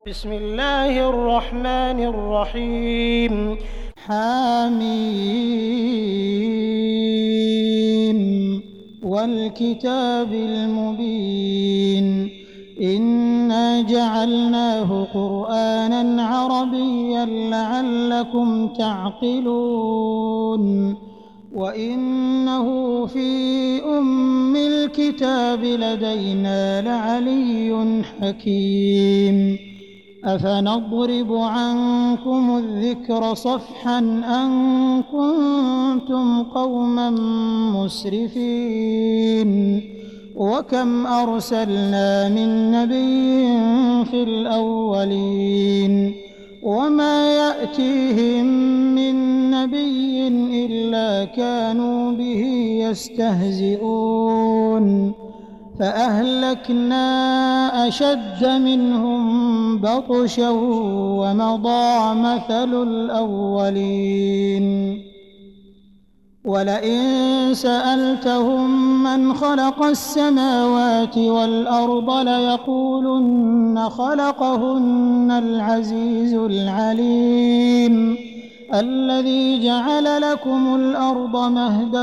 بسم الله الرحمن الرحيم. حميم والكتاب المبين إنا جعلناه قرآنا عربيا لعلكم تعقلون وإنه في أم الكتاب لدينا لعلي حكيم أفنضرب عنكم الذكر صفحا أن كنتم قوما مسرفين وكم أرسلنا من نبي في الأولين وما يأتيهم من نبي إلا كانوا به يستهزئون فأهلكنا أشد منهم بطشا ومضى مثل الأولين ولئن سألتهم من خلق السماوات والأرض ليقولن خلقهن العزيز العليم الذي جعل لكم الأرض مهدا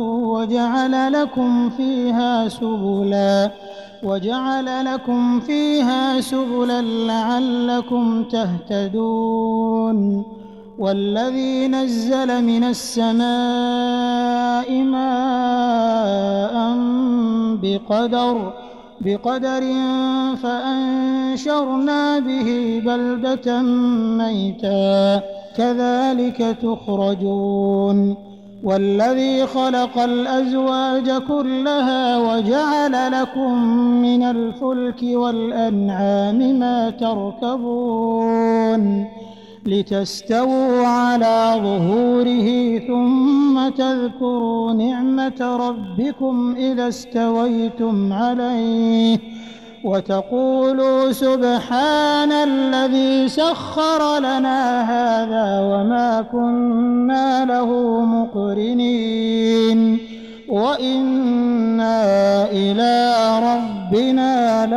وجعل لكم فيها سبلا لعلكم تهتدون والذي نزل من السماء ماء بقدر فأنشرنا به بلدة ميتا كذلك تخرجون والذي خلق الأزواج كلها وجعل لكم من الفلك والأنعام ما تركبون لتستووا على ظهوره ثم تذكروا نعمة ربكم إذا استويتم عليه وتقولوا سبحان الذي سخر لنا هذا وما كنا له مقرنين وإنا إلى ربنا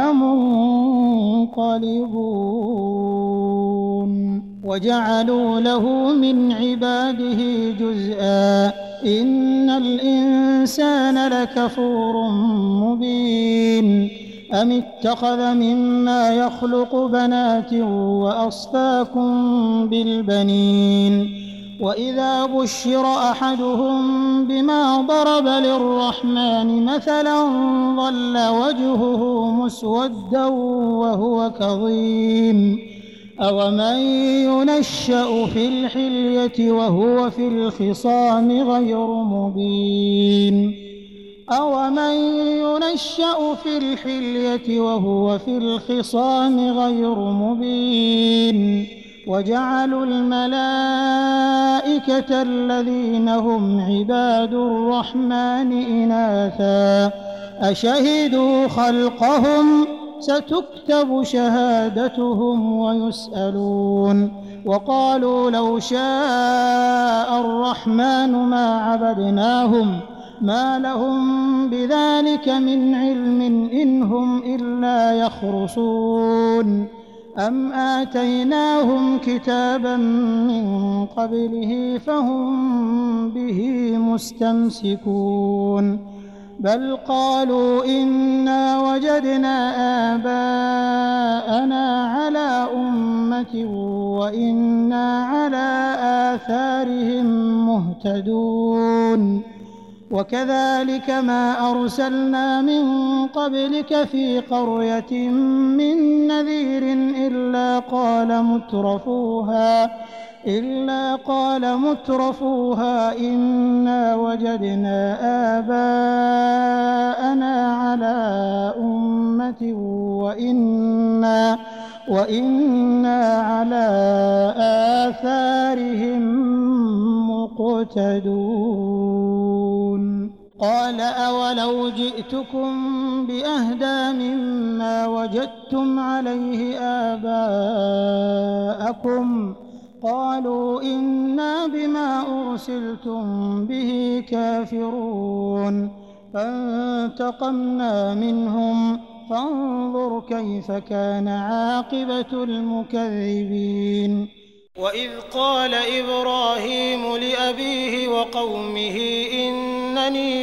لمنقلبون وجعلوا له من عباده جزءا إن الإنسان لكفور مبين أم اتخذ مما يخلق بنات وأصفاكم بالبنين وإذا بشر أحدهم بما ضرب للرحمن مثلا ظل وجهه مسودا وهو كظيم أومن ينشأ في الحلية وهو في الخصام غير مبين وجعلوا الملائكة الذين هم عباد الرحمن إناثا أشهدوا خلقهم ستكتب شهادتهم ويسألون وقالوا لو شاء الرحمن ما عبدناهم ما لهم بذلك من علم إن هم إلا يخرصون أم آتيناهم كتابا من قبله فهم به مستمسكون بل قالوا إنا وجدنا آباءنا على أمة وإنا على آثارهم مهتدون وكذلك ما أرسلنا من قبلك في قرية من نذير إلا قال مترفوها إنا وجدنا آباءنا على أمة وإنا على آثارهم مقتدون قال أولو جئتكم بأهدى مما وجدتم عليه آباءكم قالوا إنا بما أرسلتم به كافرون فانتقمنا منهم فانظر كيف كان عاقبة المكذبين. وإذ قال إبراهيم لأبيه وقومه إنني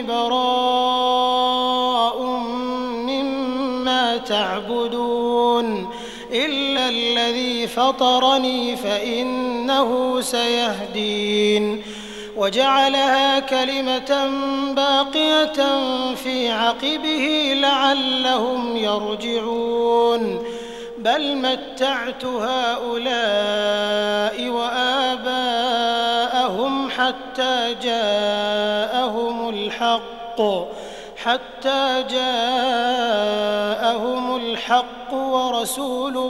براء مما تعبدون إلا الذي فطرني فإنه سيهدين وجعلها كلمة باقية في عقبه لعلهم يرجعون بل متعت هؤلاء وآباءهم حتى جاءهم الحق ورسول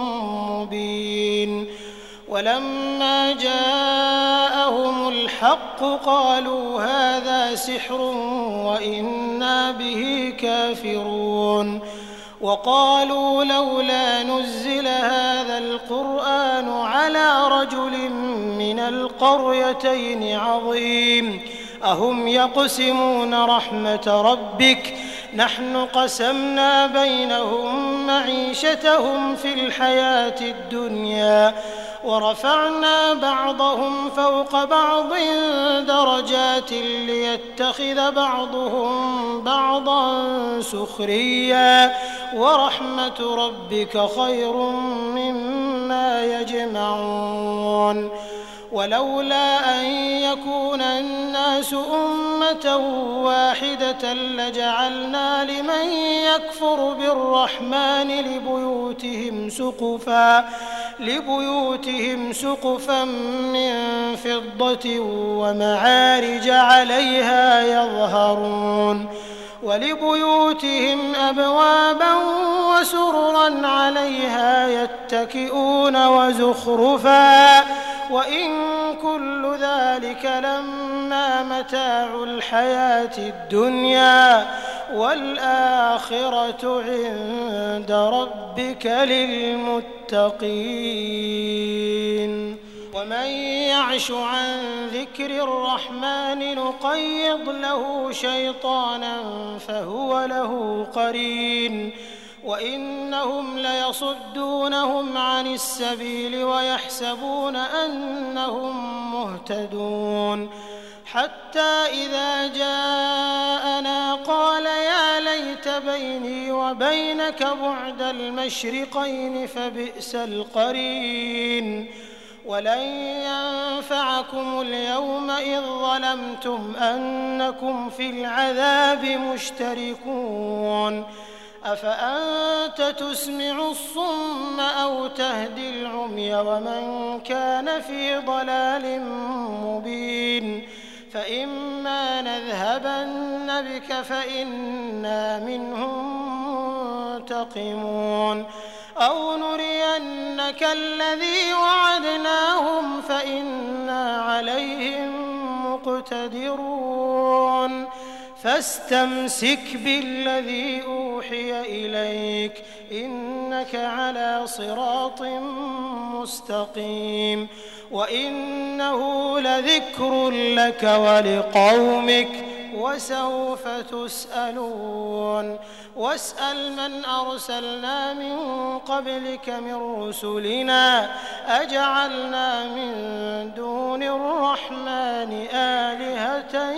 مبين ولما جاءهم الحق قالوا هذا سحر وإنا به كافرون وقالوا لولا نزل هذا القرآن على رجل من القريتين عظيم أهم يقسمون رحمة ربك نحن قسمنا بينهم معيشتهم في الحياة الدنيا ورفعنا بعضهم فوق بعض درجات ليتخذ بعضهم بعضا سخريا ورحمة ربك خير مما يجمعون ولولا أن يكون الناس أمة واحدة لجعلنا لمن يكفر بالرحمن لبيوتهم سقفا من فضة ومعارج عليها يظهرون ولبيوتهم أبوابا وسررا عليها يتكئون وزخرفا وإن كل ذلك لما متاع الحياة الدنيا والآخرة عند ربك للمتقين ومن يعش عن ذكر الرحمن نقيض له شيطانا فهو له قرين وإنهم ليصدونهم عن السبيل ويحسبون أنهم مهتدون حتى إذا جاءنا قال يا ليت بيني وبينك بعد المشرقين فبئس القرين ولن ينفعكم اليوم إذ ظلمتم أنكم في العذاب مشتركون أفأنت تسمع الصم أو تهدي العمي ومن كان في ضلال مبين فإما نذهبن بك فإنا منهم منتقمون أو نرينك الذي وعدناهم فإنا عليهم مقتدرون فاستمسك بالذي أوحي إليك إنك على صراط مستقيم وإنه لذكر لك ولقومك وسوف تسألون واسأل من أرسلنا من قبلك من رسلنا أجعلنا من دون الرحمن آلهة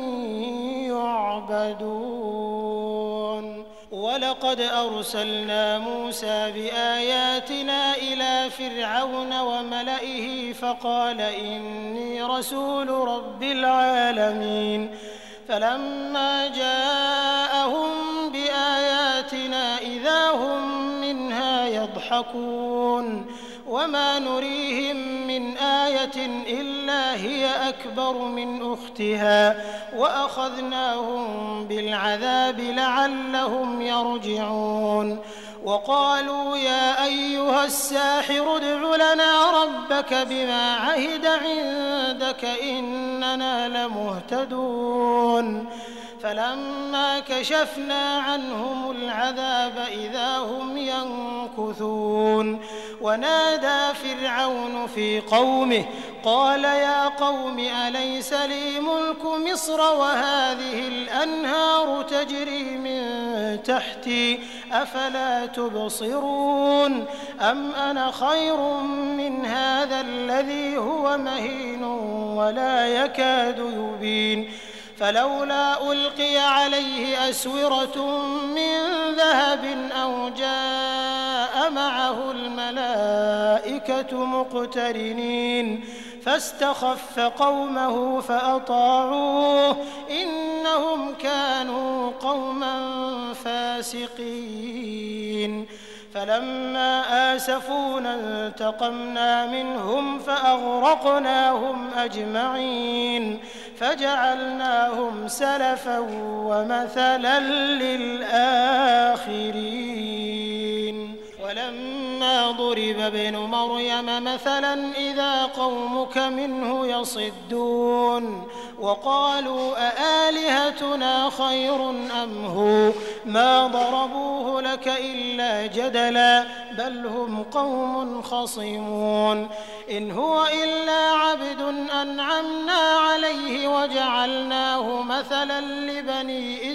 يعبدون ولقد أرسلنا موسى بآياتنا إلى فرعون وملئه فقال إني رسول رب العالمين فلما جاءهم بآياتنا إذا هم منها يضحكون وما نريهم من آية إلا هي أكبر من أختها وأخذناهم بالعذاب لعلهم يرجعون وقالوا يا أيها الساحر ادع لنا ربك بما عهد عندك إننا لمهتدون فلما كشفنا عنهم العذاب إذا هم ينكثون ونادى فرعون في قومه قال يا قوم أليس لي ملك مصر وهذه الأنهار تجري من تحتي أفلا تبصرون أم أنا خير من هذا الذي هو مهين ولا يكاد يبين فلولا ألقي عليه أسورة من ذهب أو جاء معه الملائكة مقترنين فاستخف قومه فأطاعوه إنهم كانوا قوما فاسقين فلما آسفونا انتقمنا منهم فأغرقناهم أجمعين فجعلناهم سلفا ومثلا للآخرين ولما ضرب ابن مريم مثلا إذا قومك منه يصدون وقالوا أآلهتنا خير أم هو ما ضربوه لك إلا جدلا بل هم قوم خصمون إن هو إلا عبد أنعمنا عليه وجعلناه مثلا لبني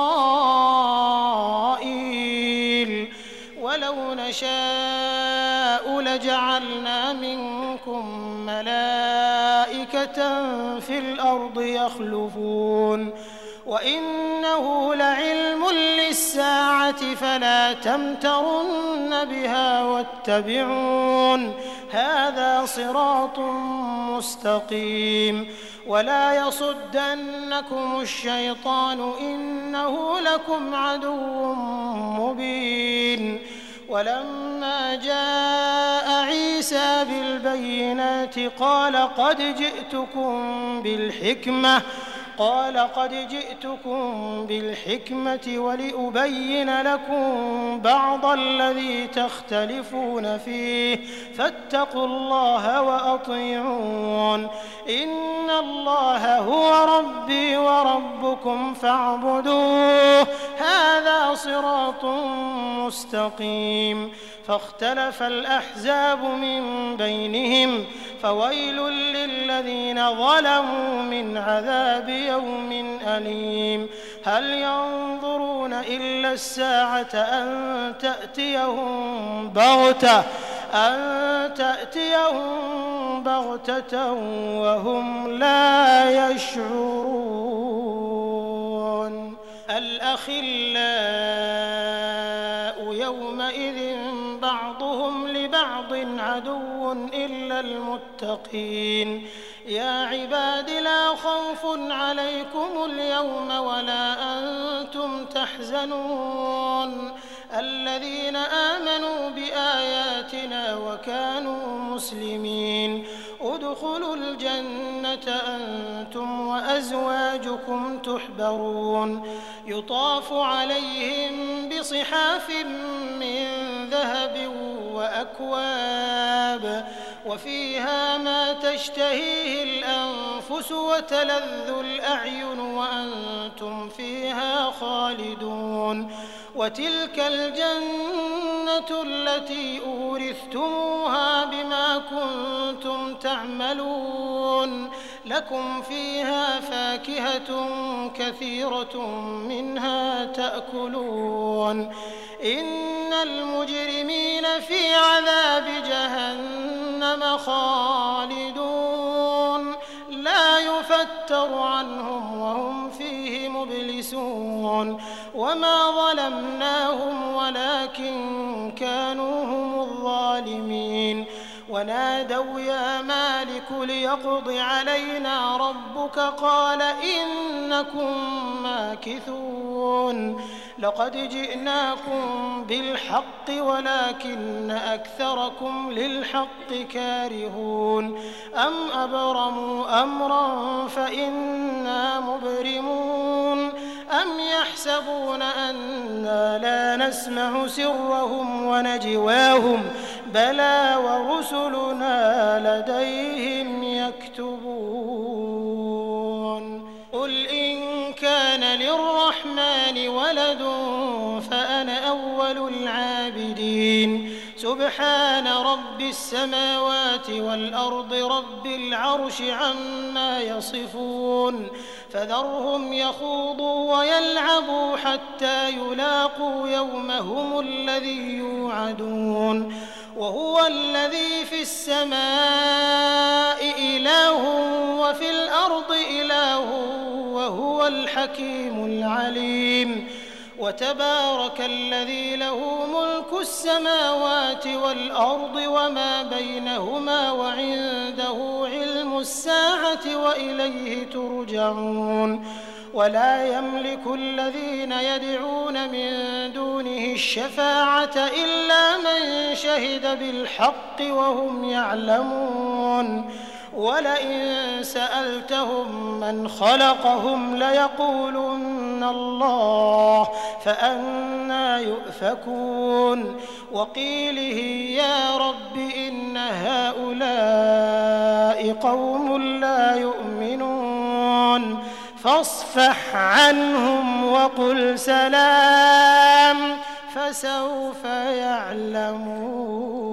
إسرائيل ولو نشاء لجعلنا منكم ملائكة في الأرض يخلفون وإنه لعلم للساعة فلا تمترن بها واتبعون هذا صراط مستقيم ولا يصدنكم الشيطان إنه لكم عدو مبين ولما جاء عيسى بالبينات قال قد جئتكم بالحكمة ولأبين لكم بعض الذي تختلفون فيه فاتقوا الله وأطيعون إن الله هو ربي وربكم فاعبدوه هذا صراط مستقيم فاختلف الأحزاب من بينهم فويل للذين ظلموا من عذاب يوم أليم هل ينظرون إلا الساعة أن تأتيهم بغتة وهم لا يشعرون الأخلاء يومئذ بعضهم لبعض عدو إلا المتقين يا عباد لا خوف عليكم اليوم ولا أنتم تحزنون الذين آمنوا بآياتنا وكانوا مسلمين ادخلوا الجنة أنتم وأزواجكم تحبرون يطاف عليهم بصحاف من ذهب وأكواب وفيها ما تشتهيه الأنفس وتلذ الأعين وأنتم فيها خالدون وتلك الجنة التي أورثتموها بما كنتم تعملون لكم فيها فاكهة كثيرة منها تأكلون إن المجرمين في عذاب جهنم خالدون لا يفتر عنهم وهم فيه مبلسون وما ظلمناهم ولكن كانوا هم الظالمين ونادوا يا مالك ليقض علينا ربك قال إنكم ماكثون لقد جئناكم بالحق ولكن أكثركم للحق كارهون أم أبرموا أمرا فإنا مبرمون أم يحسبون أنا لا نسمع سرهم ونجواهم بلى ورسلنا لديهم يكتبون قل إن كان للرحمن ولد فأنا أول العابدين سبحان رب السماوات والأرض رب العرش عما يصفون فذرهم يخوضوا ويلعبوا حتى يلاقوا يومهم الذي يوعدون وهو الذي في السماء إله وفي الأرض إله وهو الحكيم العليم وتبارك الذي له ملك السماوات والأرض وما بينهما وعنده علم الساعة وإليه ترجعون ولا يملك الذين يدعون من دونه الشفاعة إلا من شهد بالحق وهم يعلمون ولئن سألتهم من خلقهم ليقولن الله فأنى يؤفكون وقيله يا رب إن هؤلاء قوم لا يؤمنون فاصفح عنهم وقل سلام فسوف يعلمون.